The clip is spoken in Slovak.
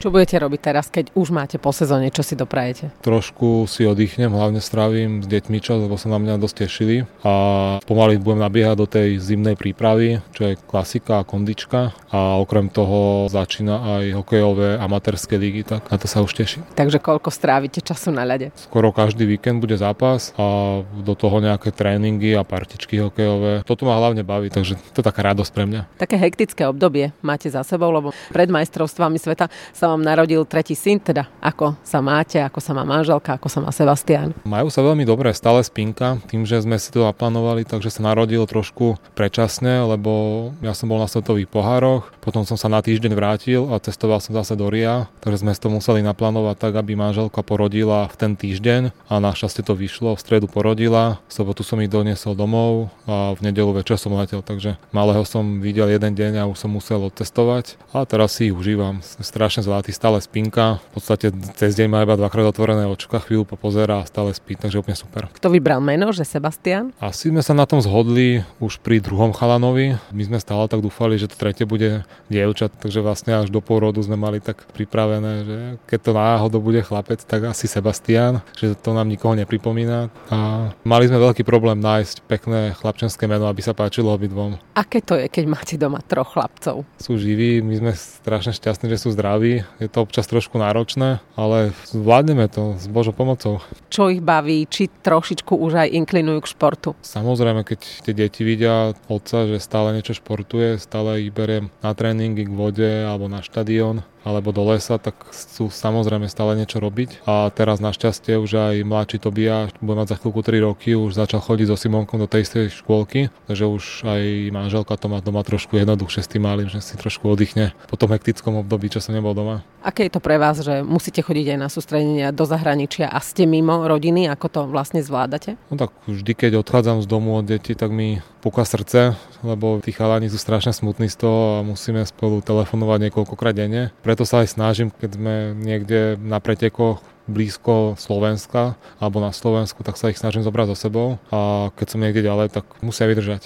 Čo budete robiť teraz, keď už máte po sezóne, čo si doprajete? Trošku si oddychnem, hlavne strávim s deťmi čas, lebo sa na mňa dosť tešili a pomaly budem nabiehať do tej zimnej prípravy, čo je klasika a kondička a okrem toho začína aj hokejové amatérske ligy, tak na to sa už teším. Takže koľko strávite času na ľade? Skoro každý víkend bude zápas a do toho nejaké tréningy a partičky hokejové. Toto ma hlavne baví, takže to je taká radosť pre mňa. Také hektické obdobie máte za sebou, lebo pred majstrovstvami sveta sa vám narodil tretí syn, teda ako sa máte, ako sa má manželka, ako sa má Sebastián? Majú sa veľmi dobre, stále spinka, tým, že sme si to naplánovali, takže sa narodil trošku predčasne, lebo ja som bol na svetových pohároch, potom som sa na týždeň vrátil a cestoval som zase do Ria, takže sme si to museli naplánovať tak, aby manželka porodila v ten týždeň a našťastie to vyšlo, v stredu porodila, v sobotu som ich doniesol domov a v nedeľu večer som letel, takže malého som videl jeden deň a už som musel odcestovať a teraz si ich užívam, strašne zlatý, stále spinka, v podstate cez deň má iba dvakrát otvorené očka, chvíľu popozerá a stále spí, takže úplne super. Kto vybral meno, že Sebastián? Asi sme sa na tom zhodli už pri druhom chalanovi, my sme stále tak dúfali, že to tretie bude dievča, takže vlastne až do pôrodu sme mali tak pripravené, že keď to náhodou bude chlapec, tak asi Sebastián, že to nám nikoho nepripomína a mali sme veľký problém nájsť pekné chlapčenské meno, aby sa páčilo obidvom. Aké to je, keď máte doma troch chlapcov? Sú živí, my sme strašne šťastní, že sú zdraví. Je to občas trošku náročné, ale zvládneme to s Božou pomocou. Čo ich baví? Či trošičku už aj inklinujú k športu? Samozrejme, keď tie deti vidia otca, že stále niečo športuje, stále ich beriem na tréningy k vode alebo na štadión alebo do lesa, tak chcú samozrejme stále niečo robiť. A teraz našťastie už aj mladší Tobiáš, bude mať za chvíľku 3 roky, už začal chodiť so Simonkom do tej istej škôlky, takže už aj manželka to má doma trošku jednoduchšie s tým malým, že si trošku oddychne po tom hektickom období, čo som nebol doma. Aké je to pre vás, že musíte chodiť aj na sústredenia do zahraničia a ste mimo rodiny, ako to vlastne zvládate? No tak vždy, keď odchádzam z domu od detí, tak mi púka srdce, lebo tí chalani sú strašne smutní z toho a musíme spolu telefonovať niekoľkokrát denne. Preto sa aj snažím, keď sme niekde na pretekoch blízko Slovenska alebo na Slovensku, tak sa ich snažím zobrať so sebou a keď som niekde ďalej, tak musia vydržať.